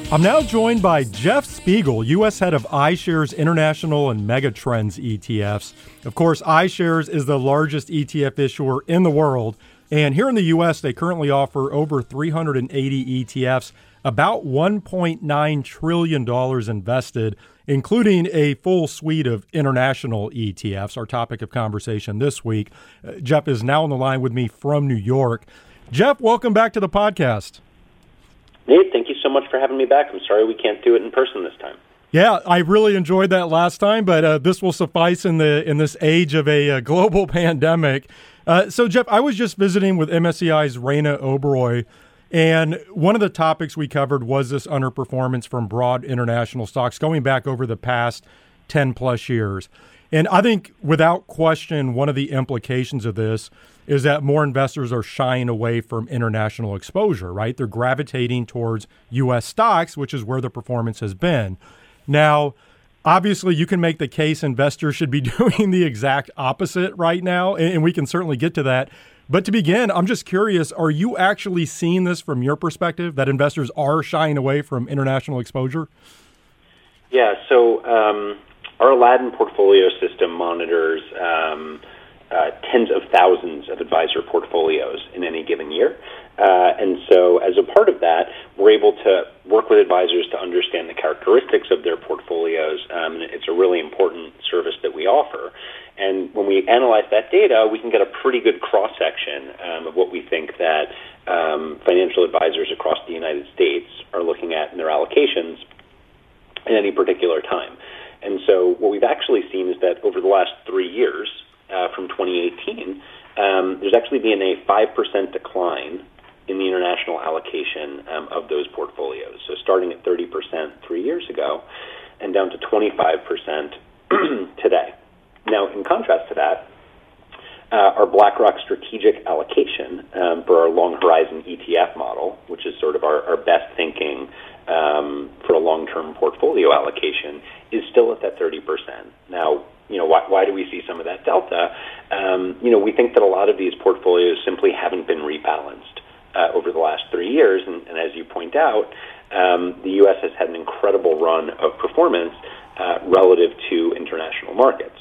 I'm now joined by Jeff Spiegel, U.S. head of iShares International and Megatrends ETFs. Of course, iShares is the largest ETF issuer in the world. And here in the U.S., they currently offer over 380 ETFs, about $1.9 trillion invested, including a full suite of international ETFs, our topic of conversation this week. Jeff is now on the line with me from New York. Jeff, welcome back to the podcast. Nate, thank you so much for having me back. I'm sorry we can't do it in person this time. Yeah, I really enjoyed that last time, but this will suffice in this age of a global pandemic. So, Jeff, I was just visiting with MSCI's Raina Oberoi, and one of the topics we covered was this underperformance from broad international stocks going back over the past 10 plus years. And I think without question, one of the implications of this is that more investors are shying away from international exposure, right? They're gravitating towards U.S. stocks, which is where the performance has been. Now, obviously, you can make the case investors should be doing the exact opposite right now, and we can certainly get to that. But to begin, I'm just curious, are you actually seeing this from your perspective, that investors are shying away from international exposure? Yeah, so our Aladdin portfolio system monitors tens of thousands of advisor portfolios in any given year. And so as a part of that, we're able to work with advisors to understand the characteristics of their portfolios. And it's a really important service that we offer. And when we analyze that data, we can get a pretty good cross-section of what we think that financial advisors across the United States are looking at in their allocations at any particular time. And so what we've actually seen is that over the last 3 years, from 2018, there's actually been a 5% decline in the international allocation of those portfolios. So starting at 30% 3 years ago and down to 25% today. Now, in contrast to that, our BlackRock strategic allocation for our long horizon ETF model, which is sort of our best thinking for a long-term portfolio allocation, is still at that 30%. Now, why do we see some of that delta? We think that a lot of these portfolios simply haven't been rebalanced over the last 3 years. And as you point out, the U.S. has had an incredible run of performance relative to international markets.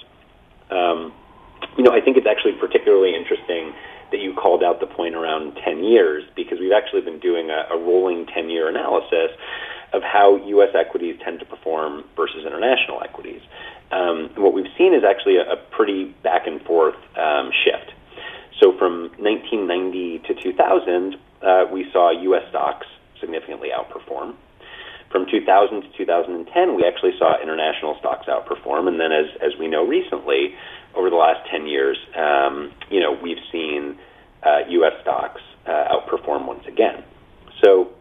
I think it's actually particularly interesting that you called out the point around 10 years, because we've actually been doing a rolling 10-year analysis of how U.S. equities tend to perform versus international equities. And what we've seen is actually a pretty back and forth shift. So from 1990 to 2000, we saw U.S. stocks significantly outperform. From 2000 to 2010, we actually saw international stocks outperform. And then as we know recently, over the last 10 years, we've seen U.S. stocks outperform once again. So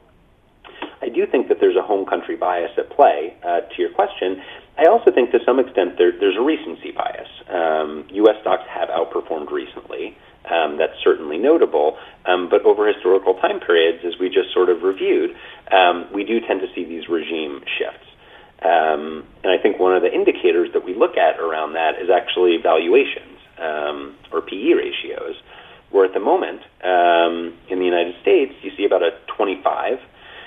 I do think that there's a home country bias at play. To your question, I also think to some extent there's a recency bias. U.S. stocks have outperformed recently. That's certainly notable. But over historical time periods, as we just sort of reviewed, we do tend to see these regime shifts. And I think one of the indicators that we look at around that is actually valuations or PE ratios, where at the moment in the United States, you see about a 25,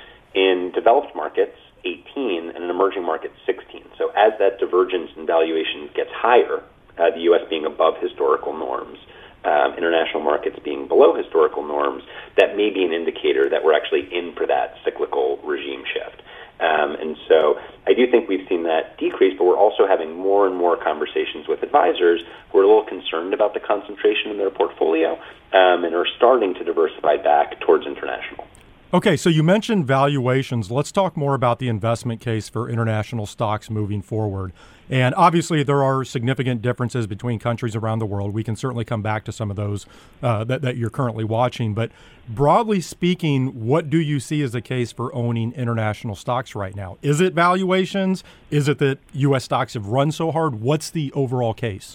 in developed markets, 18, and in emerging markets, 16. So as that divergence in valuation gets higher, the U.S. being above historical norms, international markets being below historical norms, that may be an indicator that we're actually in for that cyclical regime shift. And so I do think we've seen that decrease, but we're also having more and more conversations with advisors who are a little concerned about the concentration in their portfolio and are starting to diversify back towards international. Okay, so you mentioned valuations. Let's talk more about the investment case for international stocks moving forward. And obviously, there are significant differences between countries around the world. We can certainly come back to some of those that you're currently watching. But broadly speaking, what do you see as the case for owning international stocks right now? Is it valuations? Is it that U.S. stocks have run so hard? What's the overall case?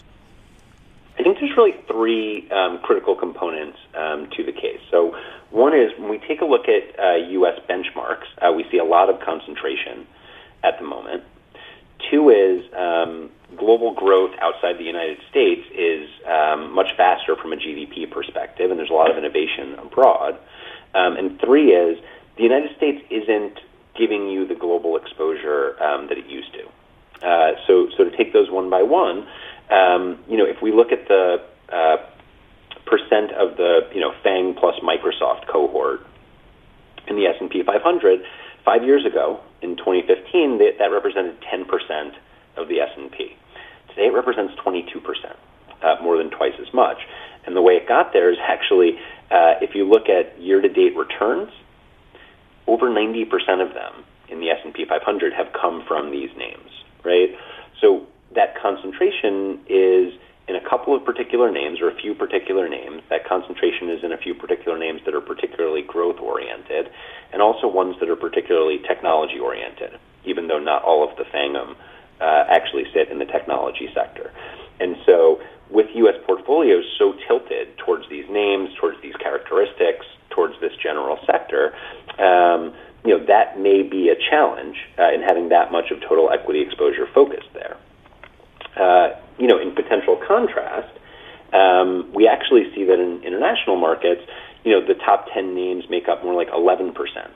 I think there's really three critical components to the case. So one is when we take a look at U.S. benchmarks, we see a lot of concentration at the moment. Two is global growth outside the United States is much faster from a GDP perspective, and there's a lot of innovation abroad. And three is the United States isn't giving you the global exposure that it used to. So to take those one by one, if we look at the percent of the FANG plus Microsoft cohort in the S&P 500, 5 years ago in 2015, that represented 10% of the S&P. Today it represents 22%, more than twice as much. And the way it got there is actually, if you look at year-to-date returns, over 90% of them in the S&P 500 have come from these names, right? So that concentration is in a couple of particular names or a few particular names. That concentration is in a few particular names that are particularly growth-oriented and also ones that are particularly technology-oriented, even though not all of the FANGM actually sit in the technology sector. And so with U.S. portfolios so tilted towards these names, towards these characteristics, towards this general sector, that may be a challenge in having that much of total equity exposure focused there. In potential contrast, we actually see that in international markets, the top 10 names make up more like 11%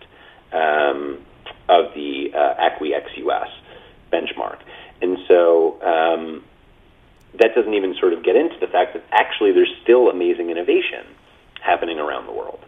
of the ACWI ex-US benchmark. And so that doesn't even sort of get into the fact that actually there's still amazing innovation happening around the world.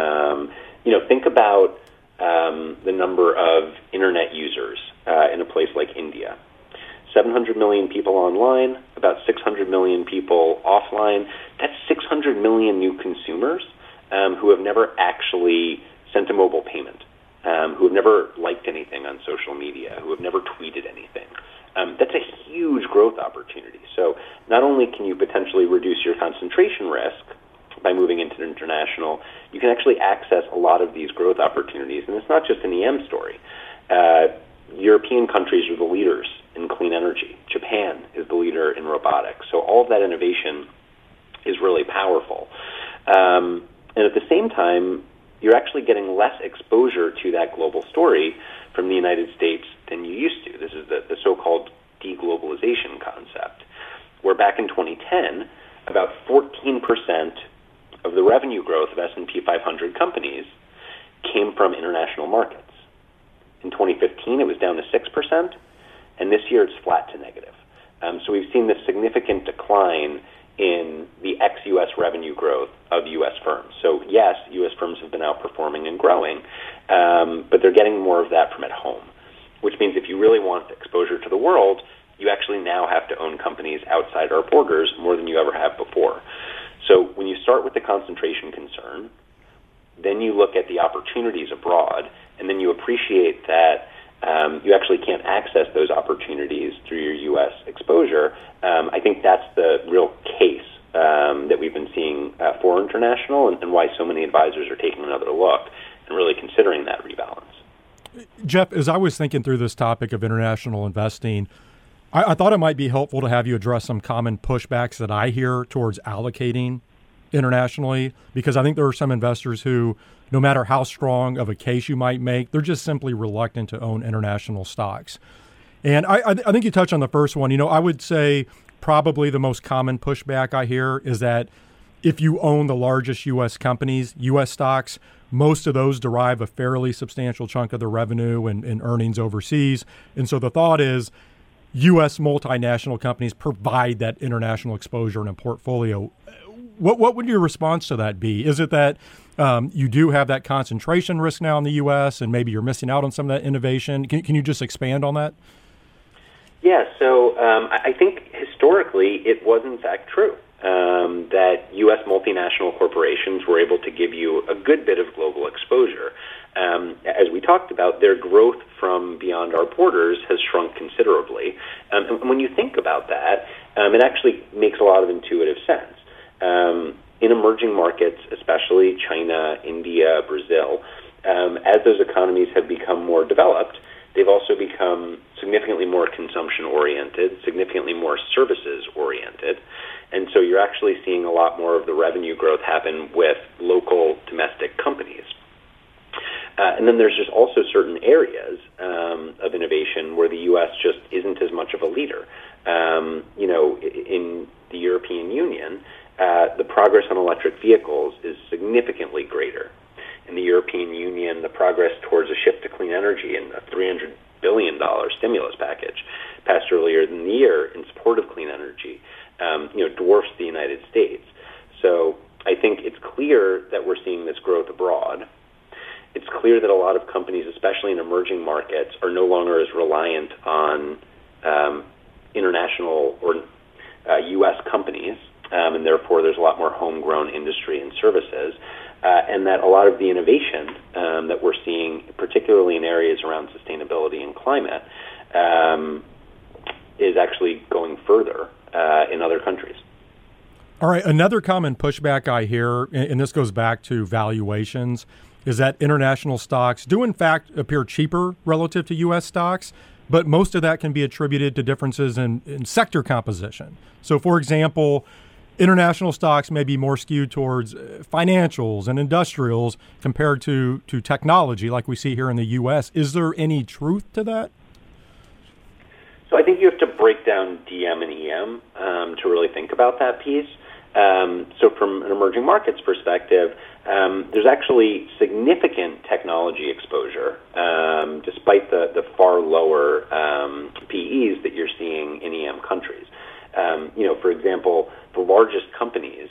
Think about the number of internet users in a place like India. 700 million people online, about 600 million people offline. That's 600 million new consumers who have never actually sent a mobile payment, who have never liked anything on social media, who have never tweeted anything. That's a huge growth opportunity. So not only can you potentially reduce your concentration risk by moving into international, you can actually access a lot of these growth opportunities. And it's not just an EM story. European countries are the leaders in clean energy. Japan is the leader in robotics. So all of that innovation is really powerful. And at the same time, you're actually getting less exposure to that global story from the United States than you used to. This is the so-called deglobalization concept, where back in 2010, about 14% of the revenue growth of S&P 500 companies came from international markets. In 2015, it was down to 6%, and this year it's flat to negative. So we've seen this significant decline in the ex-U.S. revenue growth of U.S. firms. So yes, U.S. firms have been outperforming and growing, but they're getting more of that from at home, which means if you really want exposure to the world, you actually now have to own companies outside our borders more than you ever have before. So when you start with the concentration concern, then you look at the opportunities abroad, and then you appreciate that you actually can't access those opportunities through your U.S. exposure. I think that's the real case that we've been seeing for international and why so many advisors are taking another look and really considering that rebalance. Jeff, as I was thinking through this topic of international investing, I thought it might be helpful to have you address some common pushbacks that I hear towards allocating internationally, because I think there are some investors who, no matter how strong of a case you might make, they're just simply reluctant to own international stocks. And I think you touched on the first one. I would say probably the most common pushback I hear is that if you own the largest U.S. companies, U.S. stocks, most of those derive a fairly substantial chunk of their revenue and earnings overseas. And so the thought is U.S. multinational companies provide that international exposure in a portfolio. What would your response to that be? Is it that you do have that concentration risk now in the U.S. and maybe you're missing out on some of that innovation? Can you just expand on that? Yeah, so I think historically it was in fact true that U.S. multinational corporations were able to give you a good bit of global exposure. As we talked about, their growth from beyond our borders has shrunk considerably. And when you think about that, it actually makes a lot of intuitive sense. In emerging markets, especially China, India, Brazil, as those economies have become more developed, they've also become significantly more consumption-oriented, significantly more services-oriented. And so you're actually seeing a lot more of the revenue growth happen with local domestic companies. And then there's just also certain areas of innovation where the U.S. just isn't as much of a leader. In the European Union, the progress on electric vehicles is significantly greater. in the European Union, the progress towards a shift to clean energy and a $300 billion stimulus package passed earlier in the year in support of clean energy, dwarfs the United States. So I think it's clear that we're seeing this growth abroad. It's clear that a lot of companies, especially in emerging markets, are no longer as reliant on international or U.S. companies, and therefore there's a lot more homegrown industry and services, and that a lot of the innovation that we're seeing, particularly in areas around sustainability and climate, is actually going further in other countries. All right, another common pushback I hear, and this goes back to valuations, is that international stocks do in fact appear cheaper relative to U.S. stocks, but most of that can be attributed to differences in sector composition. So, for example, international stocks may be more skewed towards financials and industrials compared to technology like we see here in the U.S. Is there any truth to that? So I think you have to break down DM and EM to really think about that piece. So from an emerging markets perspective, there's actually significant technology exposure, despite the far lower PEs that you're seeing in EM countries. For example, the largest companies,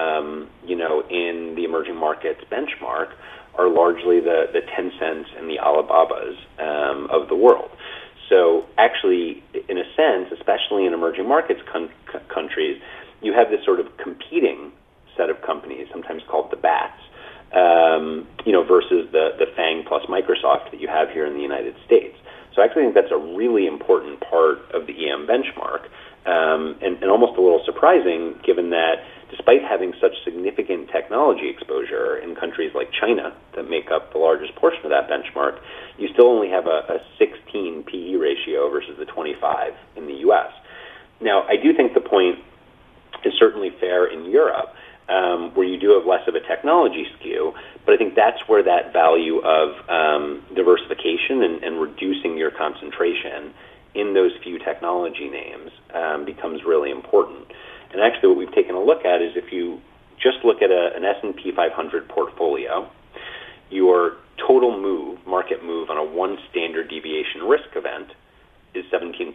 in the emerging markets benchmark are largely the Tencents and the Alibabas of the world. So actually, in a sense, especially in emerging markets countries, you have this sort of competing set of companies, sometimes called the BATs, versus the FANG plus Microsoft that you have here in the United States. So I actually think that's a really important part of the EM benchmark, and almost a little surprising given that despite having such significant technology exposure in countries like China that make up the largest portion of that benchmark, you still only have a 16 PE ratio versus the 25 in the U.S. Now, I do think the point is certainly fair in Europe, where you do have less of a technology skew, but I think that's where that value of diversification and reducing your concentration in those few technology names becomes really important. And actually what we've taken a look at is if you just look at an S&P 500 portfolio, your total market move on a one standard deviation risk event is 17%.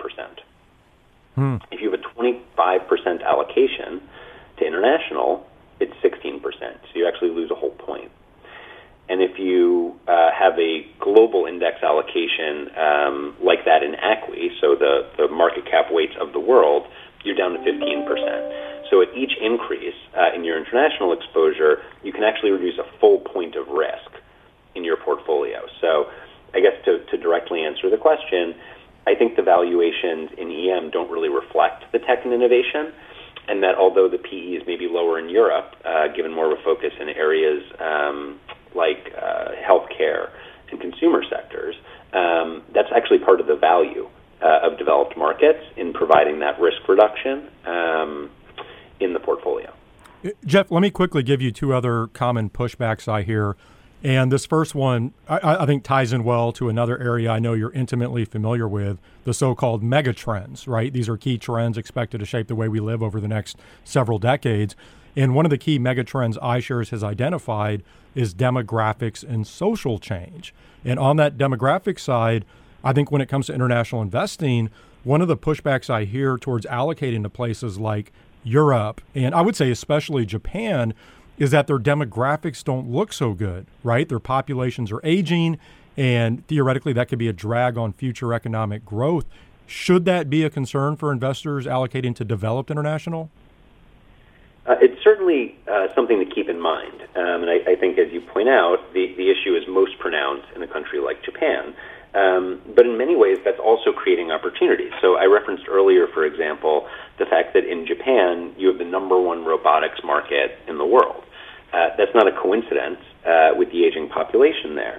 If you have a 25% allocation to international, it's 16%. So you actually lose a whole point. And if you have a global index allocation like that in ACWI, so the market cap weights of the world, you're down to 15%. So at each increase in your international exposure, you can actually reduce a full point of risk in your portfolio. So I guess to directly answer the question, I think the valuations in EM don't really reflect the tech and innovation, and that although the PEs may be lower in Europe, given more of a focus in areas like healthcare and consumer sectors, that's actually part of the value of developed markets in providing that risk reduction in the portfolio. Jeff, let me quickly give you two other common pushbacks I hear. And this first one, I think, ties in well to another area I know you're intimately familiar with, the so-called mega trends, right? These are key trends expected to shape the way we live over the next several decades. And one of the key mega trends iShares has identified is demographics and social change. And on that demographic side, I think when it comes to international investing, one of the pushbacks I hear towards allocating to places like Europe, and I would say especially Japan, is that their demographics don't look so good, right? Their populations are aging, and theoretically that could be a drag on future economic growth. Should that be a concern for investors allocating to developed international? It's certainly something to keep in mind. And I think, as you point out, the issue is most pronounced in a country like Japan. But in many ways, that's also creating opportunities. So I referenced earlier, for example, the fact that in Japan, you have the number one robotics market in the world. That's not a coincidence with the aging population there.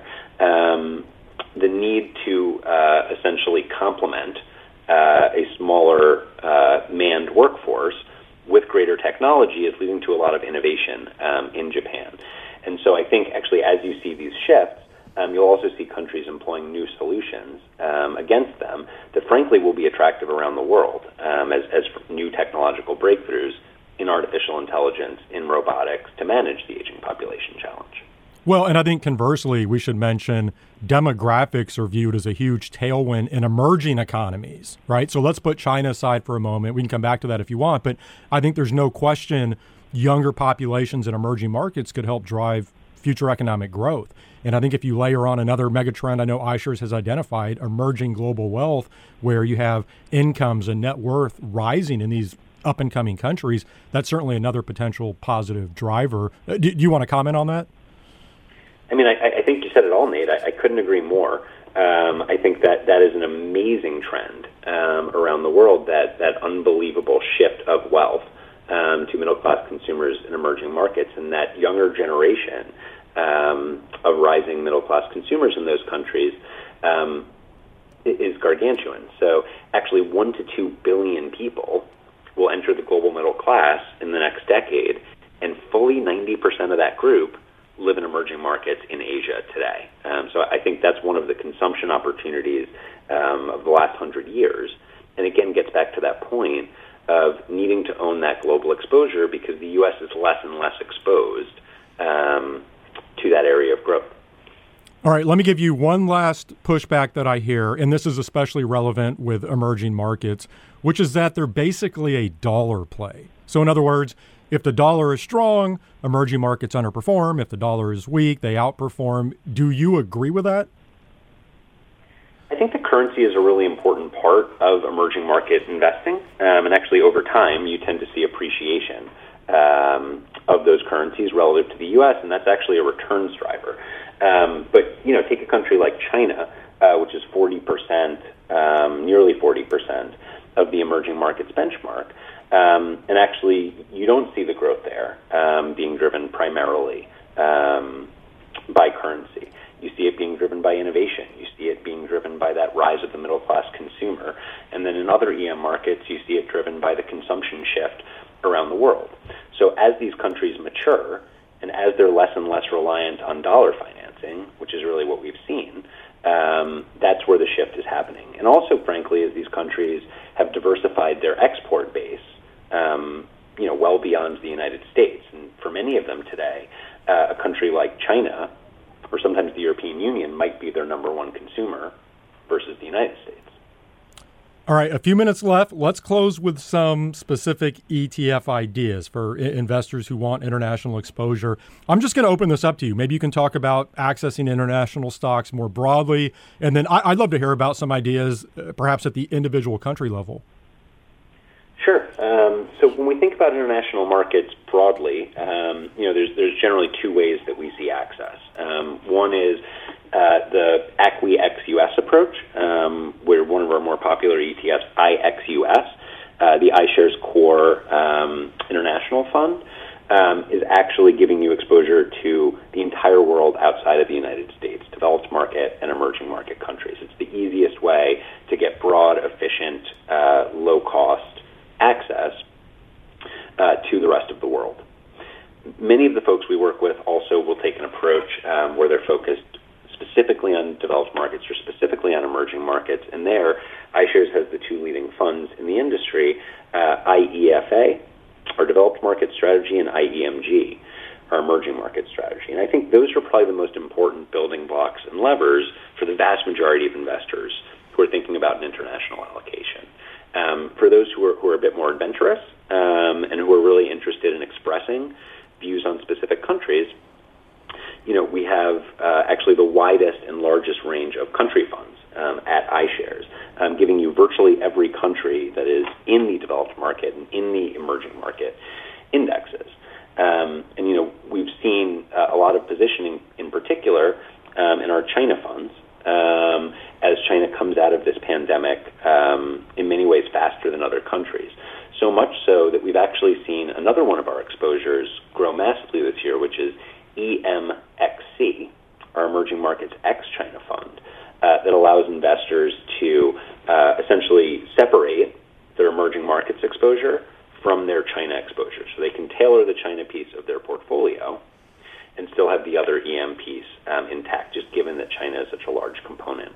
The need to essentially complement a smaller manned workforce with greater technology is leading to a lot of innovation in Japan. And so I think actually as you see these shifts, you'll also see countries employing new solutions against them that frankly will be attractive around the world as new technological breakthroughs in artificial intelligence, in robotics, to manage the aging population challenge. Well, and I think conversely, we should mention demographics are viewed as a huge tailwind in emerging economies, right? So let's put China aside for a moment. We can come back to that if you want, but I think there's no question younger populations in emerging markets could help drive future economic growth. And I think if you layer on another megatrend I know iShares has identified, emerging global wealth, where you have incomes and net worth rising in these up and coming countries, that's certainly another potential positive driver. Do you want to comment on that? I mean, I think you said it all, Nate. I couldn't agree more. I think that is an amazing trend around the world, that unbelievable shift of wealth to middle-class consumers in emerging markets, and that younger generation of rising middle-class consumers in those countries is gargantuan. So actually 1 to 2 billion people will enter the global middle class in the next decade, and fully 90% of that group live in emerging markets in Asia today. So I think that's one of the consumption opportunities of the last 100 years. And again, gets back to that point of needing to own that global exposure, because the U.S. is less and less exposed to that area of growth. All right, let me give you one last pushback that I hear, and this is especially relevant with emerging markets, which is that they're basically a dollar play. So in other words, if the dollar is strong, emerging markets underperform. If the dollar is weak, they outperform. Do you agree with that? I think the currency is a really important part of emerging market investing, and actually over time you tend to see appreciation of those currencies relative to the U.S., and that's actually a returns driver. But take a country like China, which is 40%, nearly 40% of the emerging markets benchmark, and actually you don't see the growth there being driven primarily by currency. You see it being driven by innovation. You see it being driven by that rise of the middle-class consumer. And then in other EM markets, you see it driven by the consumption shift around the world. So as these countries mature, and as they're less and less reliant on dollar financing, which is really what we've seen, that's where the shift is happening. And also, frankly, as these countries have diversified their export base, well beyond the United States. And for many of them today, a country like China, or sometimes the European Union, might be their number one consumer versus the United States. All right, a few minutes left. Let's close with some specific ETF ideas for investors who want international exposure. I'm just going to open this up to you. Maybe you can talk about accessing international stocks more broadly, and then I'd love to hear about some ideas, perhaps at the individual country level. Sure. So when we think about international markets broadly, there's generally two ways that we see access. One is the ACWI ex-US approach, where one of our more popular ETFs, IXUS, the iShares Core International Fund, is actually giving you exposure to the entire world outside of the United States, developed market and emerging market countries. It's the easiest way to get broad, efficient, low-cost access to the rest of the world. Many of the folks we work with also will take an approach where they're focused specifically on developed markets or specifically on emerging markets, and there iShares has the two leading funds in the industry, IEFA, our developed market strategy, and IEMG, our emerging market strategy. And I think those are probably the most important building blocks and levers for the vast majority of investors who are thinking about an international allocation. For those who are a bit more adventurous and who are really interested in expressing views on specific countries, we have actually the widest and largest range of country funds at iShares, giving you virtually every country that is in the developed market and in the emerging market indexes. And we've seen a lot of positioning, in particular, in our China funds, as China comes out of this pandemic in many ways faster than other countries. So much so that we've actually seen another one of our exposures grow massively this year, which is EMXC, our Emerging Markets ex-China fund, that allows investors to essentially separate their emerging markets exposure from their China exposure. So they can tailor the China piece of their portfolio and still have the other EM piece intact, just given that China is such a large component.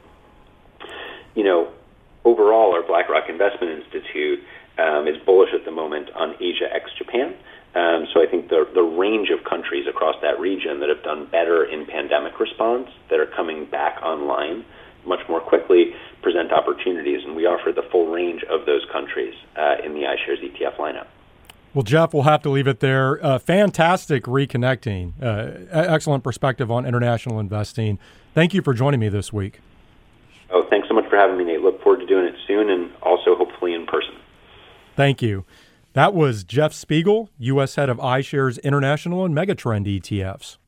Overall, our BlackRock Investment Institute is bullish at the moment on Asia ex-Japan, So I think the range of countries across that region that have done better in pandemic response, that are coming back online much more quickly, present opportunities, and we offer the full range of those countries in the iShares ETF lineup. Well, Jeff, we'll have to leave it there. Fantastic reconnecting. Excellent perspective on international investing. Thank you for joining me this week. Oh, thanks so much for having me, Nate. Look forward to doing it soon, and also hopefully in person. Thank you. That was Jeff Spiegel, U.S. head of iShares International and Megatrend ETFs.